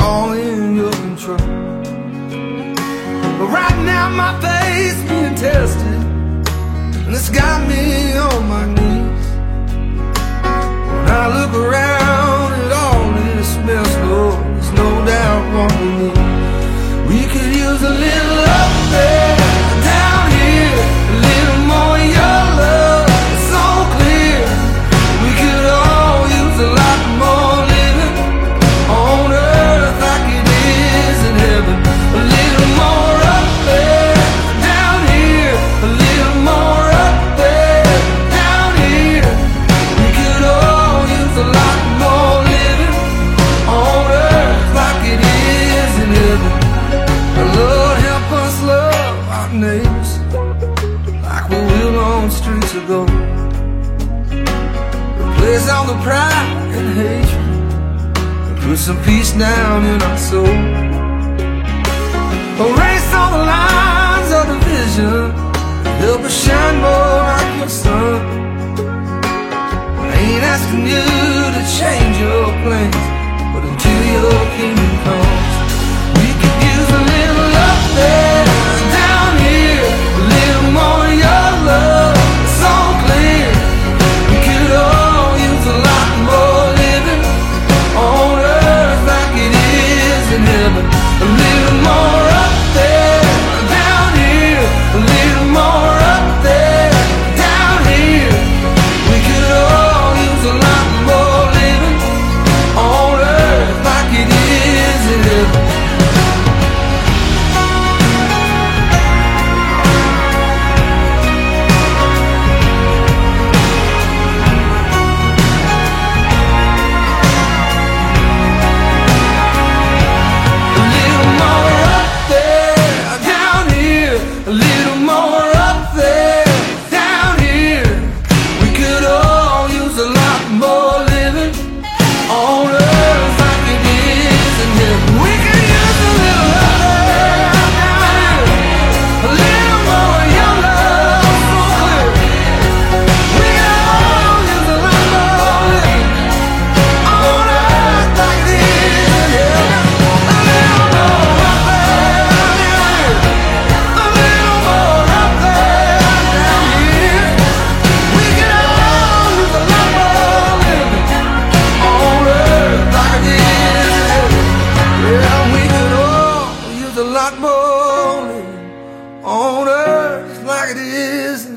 all in your control. But right now my faith's being tested, and it's got me on my knees. When I look around at all this mess, Lord, there's no doubt what we need. We could use a little up there, down here, a little more of your love. It's so clear. We could all use a lot more living on earth like it is in heaven. A little more up there, down here, a little more up there, down here. We could all use a lot more living on earth like it is in heaven. Lord, help us love our neighbors like we will on streets of gold. Replace all the pride and hatred and put some peace down in our soul. Erase all the lines of division and help us shine more like your sun. I ain't asking you to change your plans, but until your kingdom comes, we could use a little up there, down here, a little more of your love. It's so clear. We could all use a lot more living on earth like it is in heaven. A little more up there, down here, a little more up there, down here. We could all use a lot more living on earth like it is in heaven. A little more up there, down here. We could all use a lot more living on earth like it is in heaven. We could use a little up there, down here, a little more of your love, so clear. We could all use a lot more living on earth like it is in heaven. A little more up there, down here. A lot more living on earth like it is in